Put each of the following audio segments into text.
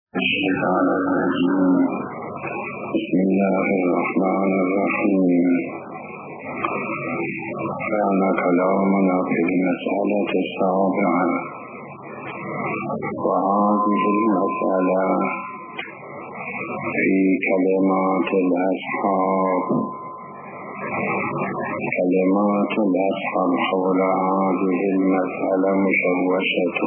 الشيطان الرجيم. بسم الله الرحمن الرحيم. كان كلامنا في المسألة السابعة، وهذه المسألة في كلمات الأصحاب. كلمات الأصحاب حول هذه المسألة مشوشة.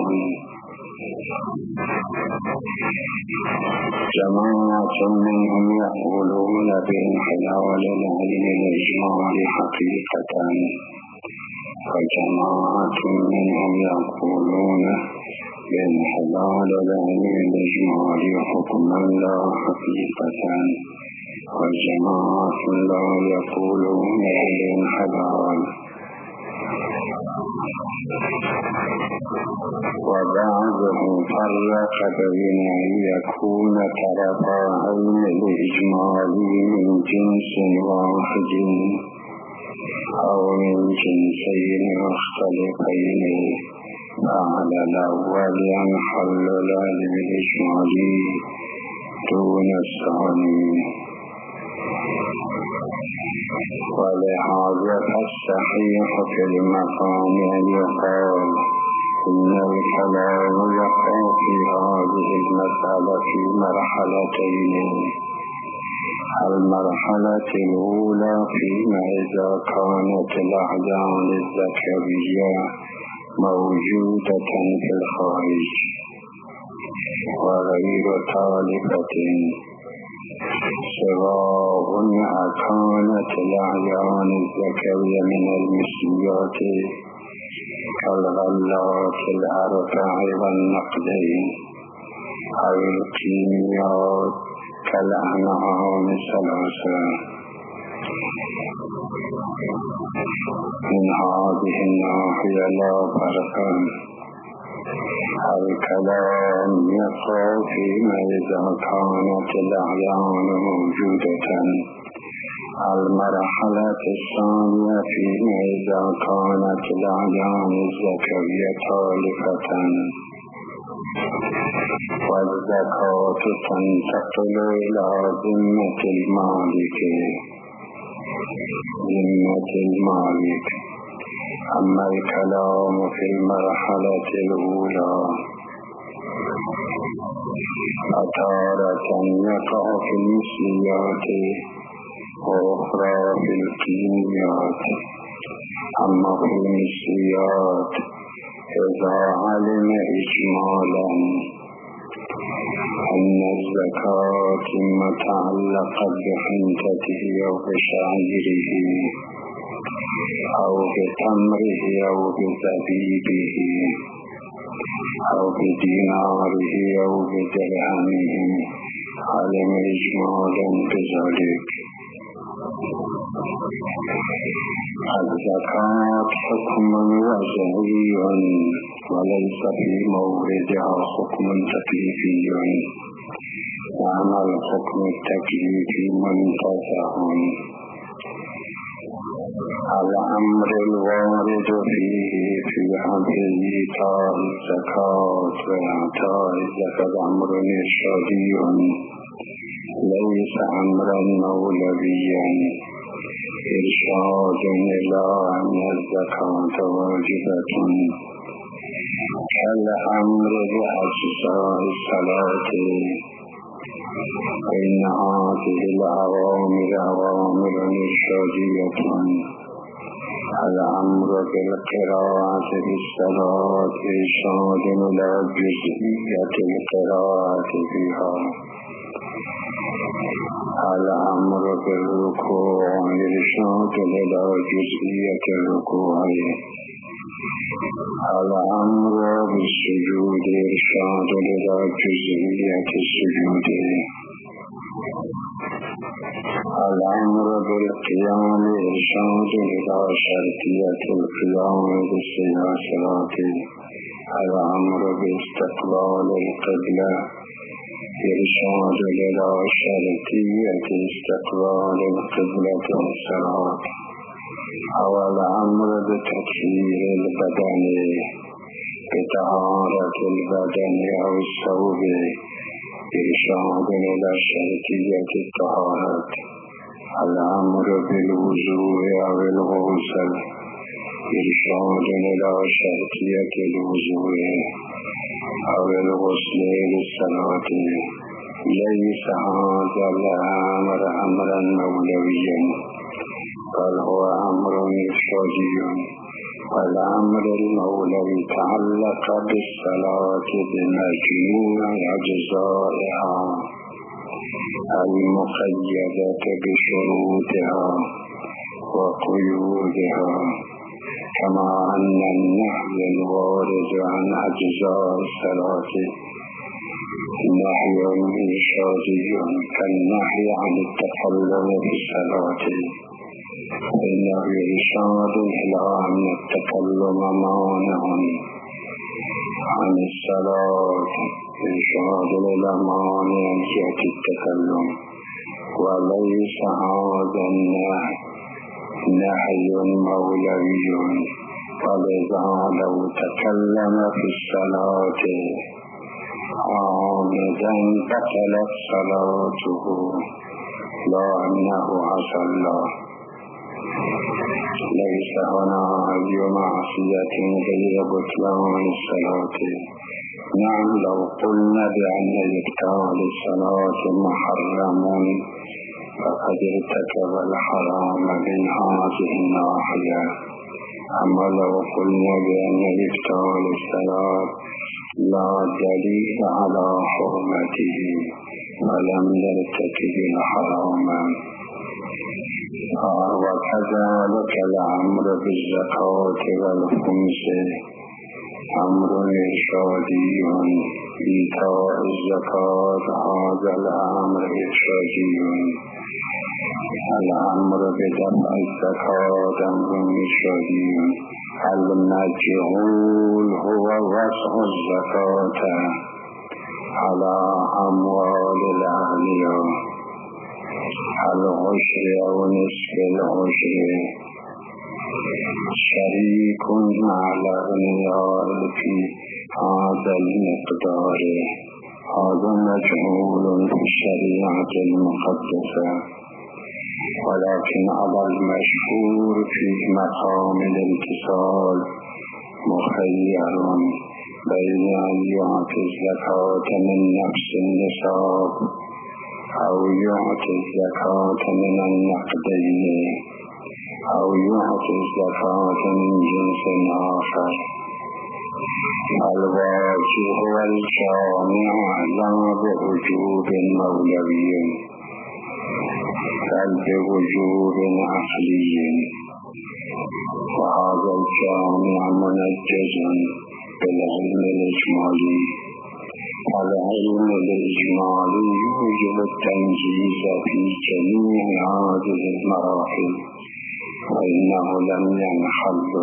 جماعة منهم يقولون بانحلال العلم الإجمال حقيقة، وجماعة منهم يقولون بانحلال العلم الإجمال حكما لا حقيقة، وجماعة لا يقولون بانحلال. وبعضهم فرق بين أن يكون طرفا علم الإجمال من جنس واحد أو من جنسين مختلفين، فعلى الأول ينحل العلم الإجمالي دون الثاني. ولهذا الصحيح في المقام أن يقال إن الكلام يقع في هذه المسألة في مرحلتين. المرحلة الأولى فيما إذا كانت الأعيان الذكرية موجودة في الخارج وغير تالفة، سواء كانت الأعيان الذكرية من المثليات كالغلات الأربع والنقدين، أو الكيميات كالأنعام الثلاثة. من هذه الناحية لا فرق. الكلام يقع فيما إذا كانت الأعيان موجودة. المرحلة الثانية فيما إذا كانت الأعيان الذكرية تالفة، والزكاة تنتقل إلى ذمة المالك. أما الكلام في المرحلة الأولى فتارة يقع في المثليات وأخرى في الكيميات. أما في المثليات إذا علم إجمالا أن الزكاة متعلقة بحنطته أو بشعيره أو بتمره أو بزبيبه أو بديناره أو بدرهمه، علم إجمالا بذلك. الزكاة حكم وضعي وليس في موردها حكم تكليفي، وأما الحكم التكليفي منتزه. الأمر الوارد فيه في أمر إيتاء الزكاة وإعطاء الزكاة أمر إرشادي ليس أمرا مولويا، إرشاد إلى أن الزكاة واجبة، كالأمر بأجزاء الصلاة. إن هذه الأوامر أوامر إرشادية. الأمر بالقراءة بالصلاة إرشاد إلى جزئية القراءة فيها. الأمر بالركوع إرشاد إلى جزئية الركوع. الأمر بالسجود إرشاد إلى جزئية السجود. الأمر بالقيام إرشاد إلى شرطية القيام بالسياسات. الأمر باستقبال القبلة إرشاد إلى شرطية استقبال القبلة والصلاة. أو الأمر بتطهير البدن بطهارة البدن أو الثوب إرشاد إلى شرطية الطهارة الأمر بالوضوء أو الغسل إرشاد إلى شرطية الوضوء أو الغسل للصلاة ليس هذا الأمر أمرا مولويا بل هو أمر إرشادي والأمر المولوي تعلق بالصلاة بمجموع أجزائها المقيدة بشروطها وقيودها كما أن النهي الوارد عن أجزاء الصلاة نهي إرشادي كالنهي عن التكلم في الصلاة فإنه إرشاد إلى أن التكلم مانع عن الصلاة إرشاد إلى مانع جهة التكلم وليس هذا نهي مولوي ولذا لو تكلم في الصلاة عامدا بطلت صلاته لا أنه عصى الله. ليس هنا أي معصية غير بطلان الصلاة. نعم لو قلنا بأن إبطال الصلاة محرم فقد ارتكب الحرام من هذه الناحية، أما لو قلنا بأن إبطال الصلاة لا دليل على حرمته ولم يرتكب الحرام. وكذلك الأمر بالزكاة والخمس أمر إرشادي إيتاء الزكاة هذا الأمر إرشادي. الأمر بدفع الزكاة أمر إرشادي. المجهول هو وضع الزكاة على أموال الأغنياء العشر أو نصف العشر شريك مع الأغنياء في هذا المقدار. هذا مجهول في الشريعة المقدسة، ولكن على المشهور في مقام الامتثال مخير بين أن يعطي الزكاة من نفس النصاب أو يعطي الزكاة من النقدين أو يعطي الزكاة من جنس آخر. الواجب والجامع لا بوجوب مولوي بل بوجوب عقلي، وهذا الجامع منجز بالعلم الإجمالي. العلم الإجمالي يوجب التنجيز في جميع هذه المراحل فإنه لم ينحل.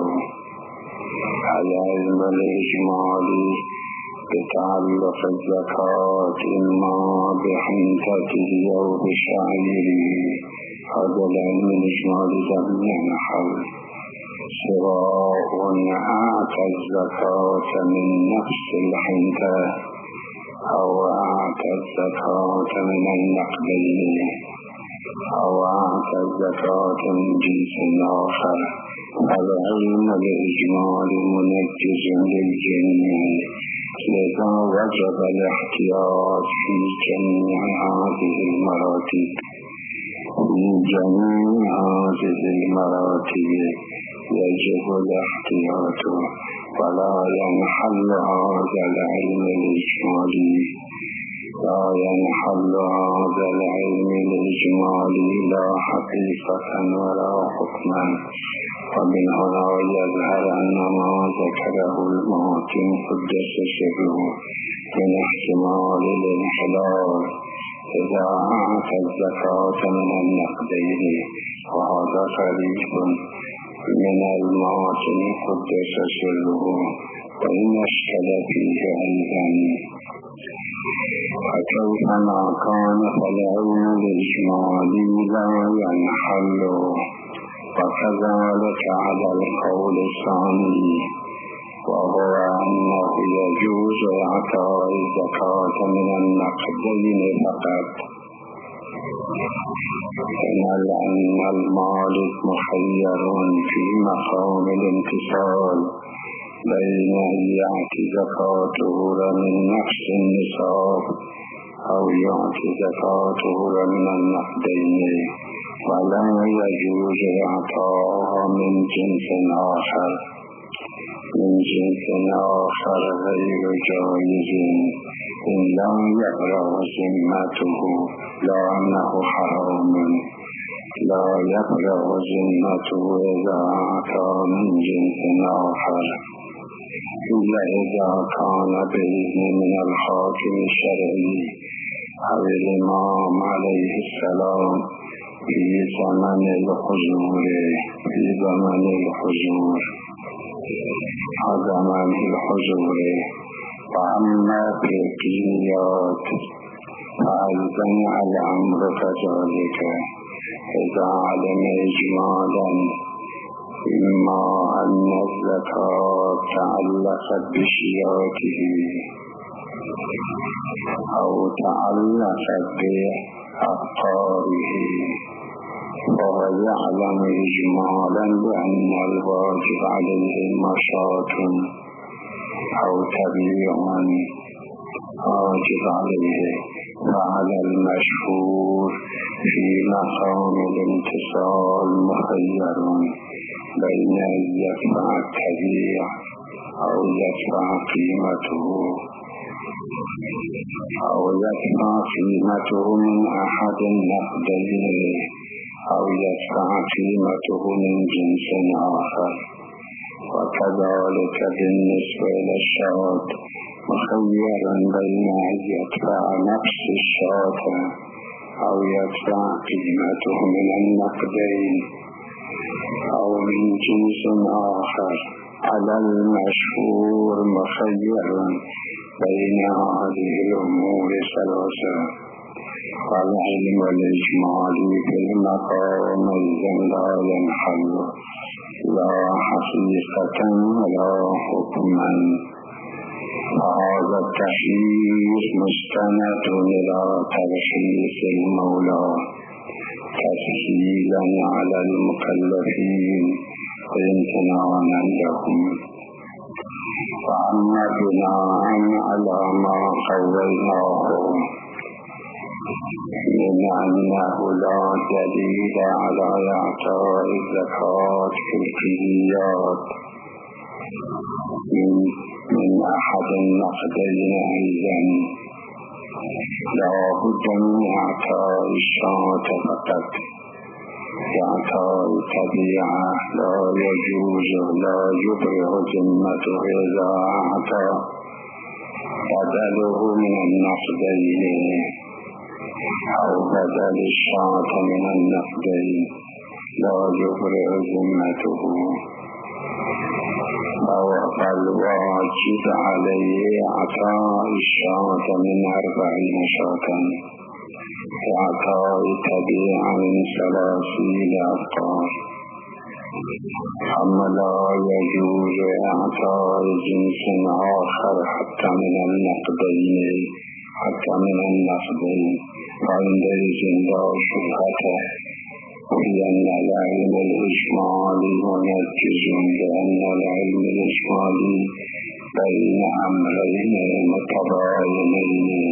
العلم الإجمالي بتعلق الزكاة إما بحنطته أو بشعيره، هذا العلم الإجمالي لم ينحل. سواء أعطى الزكاة من نفس الحنطة أو أعطى الزكاة من النقدين أو أعطى الزكاة من جنس آخر. العلم الإجمالي منجز للجميع، لذا وجب الاحتياط في جميع هذه المراتب. يجب الاحتياط ولا ينحل هذا العلم الإجمالي. لا ينحل هذا العلم الإجمالي لا حقيقة ولا حكما. ومن هنا يظهر أن ما ذكره المحكم قدس سره من احتمال الانحلال إذا أعطى الزكاة من النقدين، وهذا قريب من المحكم قدس سره وإن اشكل فيه أيضا. فكيفما كان فالعلم الإجمالي لا ينحل، وكذلك على القول الثاني وهو أنه يجوز إعطاء الزكاة من النقدين فقط، أن المالك مخير في مقام الامتثال بين أن يعطي زكاته من نفس النصاب أو يعطي زكاته من النقدين، ولا يجوز إعطاءها من جنس آخر غير جائز إن لم يبلغ ذمته، لا أنه حرام، لا يبلغ ذمته إذا أعطى من جنس آخر إلا إذا كان بإذن من الحاكم الشرعي أو الإمام عليه السلام في زمن الحضور. وأما في القيات فأيضا الأمر كذلك إذا علم إجمالا إما أن الزكاة تعلقت بشياته أو تعلقت بأفكاره، وهو يعلم إجمالا بأن الواجب عليه مشاة أو تبيع واجب عليه، فعلى المشهور في مقام الامتثال مخير بين أن يدفع التبيع أو يدفع قيمته من أحد النقدين أو يدفع قيمته من جنس آخر. وكذلك بالنسبة للشاة مخير بين أن يدفع نفس الشاة أو يدفع قيمته من النقدين أو من جنس آخر. على المشهور مخير بين هذه الأمور ثلاثة، والعلم الإجمالي في المقام لا ينحل لا حقيقة ولا حكما. هذا التحييز مستند إلى ترخيص المولى تسهيلا على المكلفين وامتنانا لهم. وأما بناء على ما قولناه من أنه لا دليل على إعطاء الزكاة في القيات من أحد النقدين أيضا، لا بد من إعطاء الشاة فقط. إعطاء التبيعة لا يجوز، لا يبرئ ذمته إذا أعطى بدله من النقدين أو بدل الشاة من النقدين، لا يبرئ ذمته. فالواجب عليه إعطاء الشاة من 40 شاة، إعطاء التبيعة من 30 أبقار. أما لا يجوز إعطاء جنس آخر حتى من النقدين فعندئذ لا شبهة في أن العلم الإجمالي منجز، لأن العلم الإجمالي بين أمرين متباينين،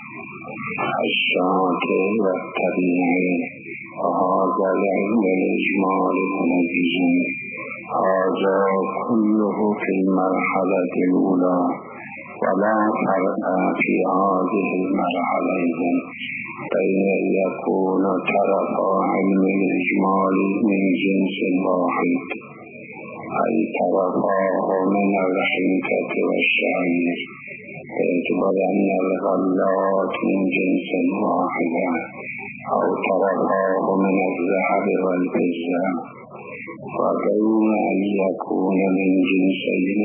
الشاة والتبيع، وهذا العلم الإجمالي منجز. هذا كله في المرحلة الأولى، ولا فرق في هذه المرحلة بين أن يكون طرف علم الإجمال من جنس واحد، أي طرفاه من الحنطة والشعير، باعتبار أن الغلات من جنس واحد، أو طرفاه من الذهب والفضة، وبين أن يكون من جنسين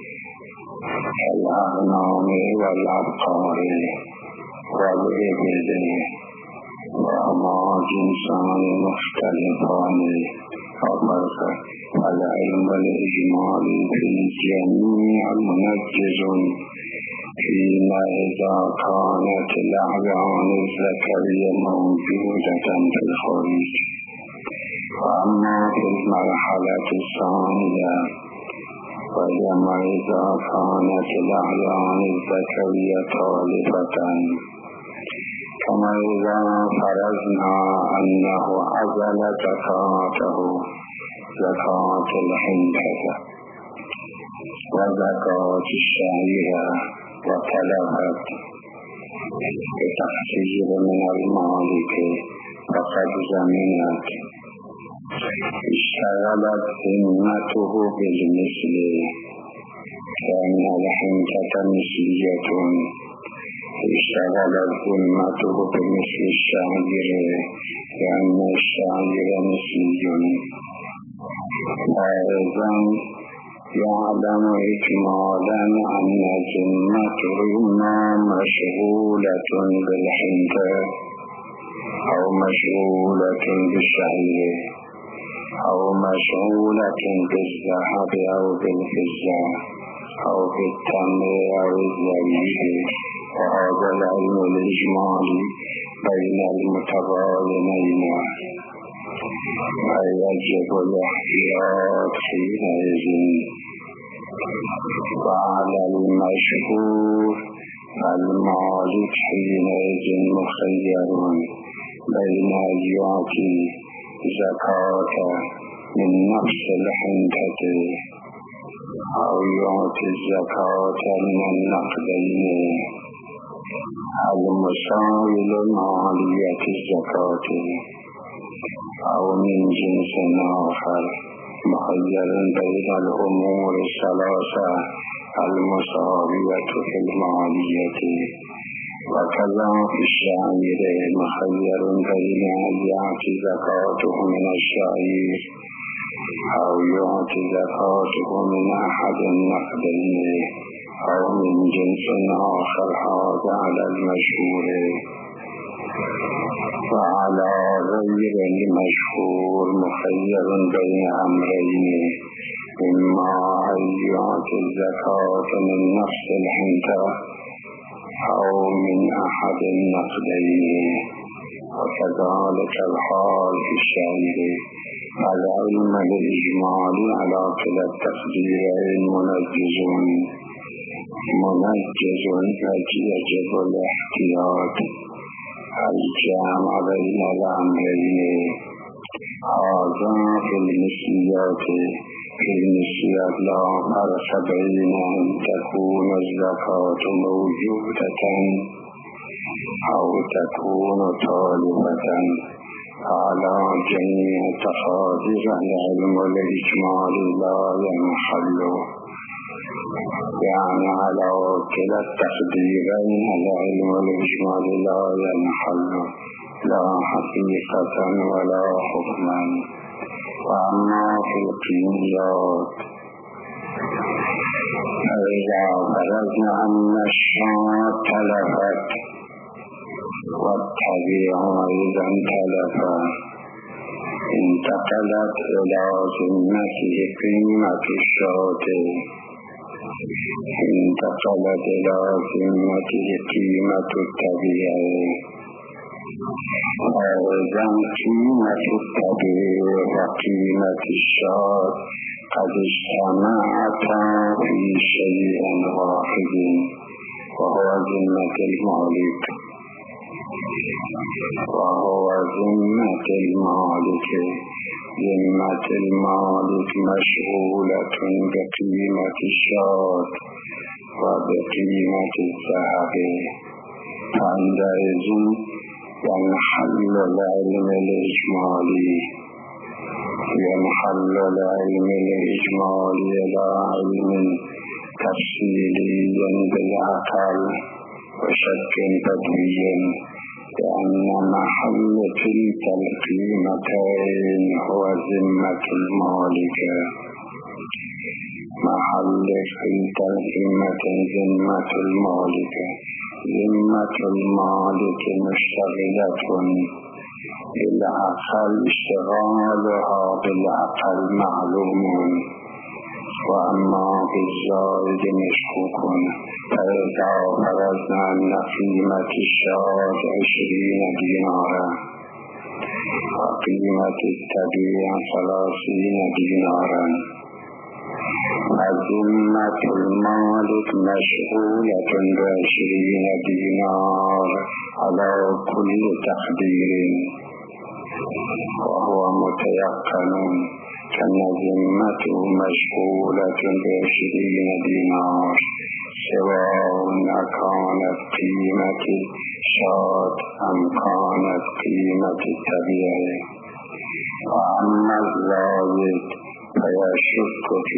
الأغنام والأبقار والإبل، وهما جنسان مختلفان وفرق العلم الإجمالي في الجميع منجز فيما إذا كانت الأعيان الذكرية موجودة في الخارج. وأما في المرحلة الثانية وما إذا كانت الأعيان الذكرية طالبة، كما إذا فرضنا أنه عزل زكاته زكاة الحنطة وزكاة الشعيرة وطلبت بتقصير من المالك فقد زمنت اشتغلت ذمته بالمثل، لأن الحنطة مثلية، اشتغلت ذمته بمثل الشعير لأن الشعير مثلي. أيضا يعلم إجمالا أن ذمتهما مشغولة بالحنطة أو مشغولة بالشعير أو مشغولة بالذهب أو بالفضة أو بالتمر أو الزبيب. وهذا العلم الإجمالي بين المتباينين، فيجب الاحتياط حينئذ. وعلى المشهور المالك حينئذ مخير بين أن يعطي زكاة من نفس الحنطة أو يعطي الزكاة من النقدين المساوي لمالية الزكاة، أو من جنس آخر مخير بين الأمور الثلاثة المساوية في المالية. وكذا في الشعير مخير بين أن يعطي زكاته من الشعير أو يعطي زكاته من أحد النقدين أو من جنس آخر. هذا على المشهور. وعلى غير المشهور مخير بين أمرين: إما أن يعطي الزكاة من نفس الحنطة أو من أحد النقدين. وكذلك الحال في الشعير. العلم الإجمالي على كلا التقديرين منجز يجب الاحتياط الجامع بين الأمرين. هذا في المثليات لا فرق بين أن تكون الزكاة موجودة أو تكون طالبة على جميع تقادير. العلم الإجمالي لا ينحل، يعني على كلا التقديرين العلم الإجمالي لا ينحل لا حقيقة ولا حكما. وأما في القيميات فإذا فرضنا أن الشاة تلفت والطبيع أيضا تلف، انتقلت إلى ذمته قيمة الشاة، انتقلت إلى ذمته قيمة الطبيع. أيضا قيمة الطبيع وقيمة الشاة قد اجتمعتا في شيء واحد وهو ذمة المالك، ذمة المالك مشغولة بقيمة الشاة وبقيمة الذهب. فعندئذ ينحل العلم الإجمالي إلى علم تفصيلي بالعقل وشك بدوي، لأن محل تلك القيمتين هو ذمة المالك. محل تلك القيمتين ذمة المالك. ذمة المالك مشتغلة بالعقل اشتغالها بالعقل معلوم وأما بالزائد مشكوك فإذا فرضنا أن قيمة الشاة 20 دينارا وقيمة التبيع 30 دينارا ذمة المالك مشغولة ب20 دينار على كل تقدير وهو متيقن كأن ذمته مشغولة ب20 دينار سواء كانت قيمة الشاة أم كانت قيمة التبيع. وأما الزائد فيشك في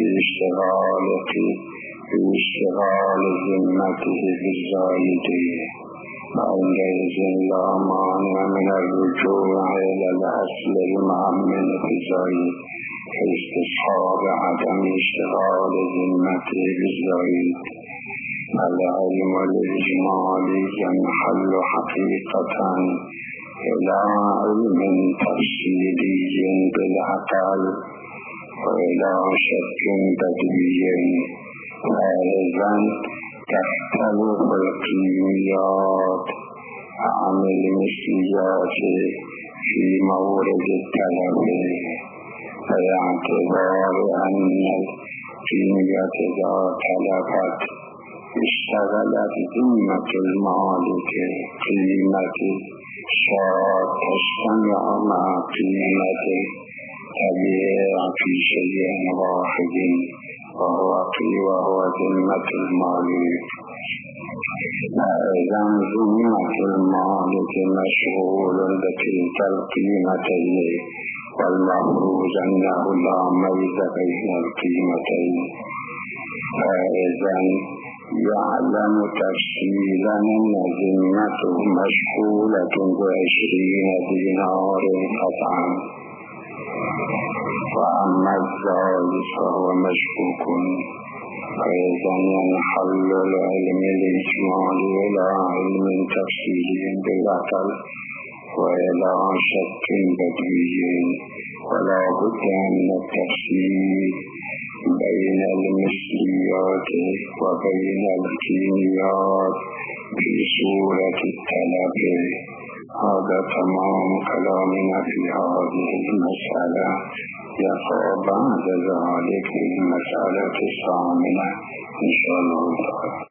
اشتغال ذمته بالزائد فعندئذ لا مانع من الرجوع إلى الأصل المؤمن في الزائد كاستصحاب عدم اشتغال ذمته بالزائد. العلم الإجمالي ينحل حقيقة إلى علم تفصيلي بالعقل وإلى شك بديهي فإذا تختلف القيميات عن المثليات في مورد الطلب باعتبار أن القيمية إذا طلبت اشتغلت ذمة المالك قيمة الشاة تجتمع مع قيمة التبيع في شيء واحد وهو ذمة المالك. إذا ذمة المالك مشغول بتلك القيمتين والمفروض أنه لا ميز بين القيمتين فإذا يعلم تفصيلا أن ذمته مشغولة ب20 دينار قطعا. وأما الزائد فهو مشكوك فإذا ينحل العلم الإجمالي إلى علم تفصيلي بالعقل وإلى شك بديهي ولا بد من التفصيل بين المثليات وبين الكيميات في صورة الطلب. هذا تمام كلامنا في هذه المسألة. يقع بعد ذلك المسألة الثامنة إن شاء الله تعالى.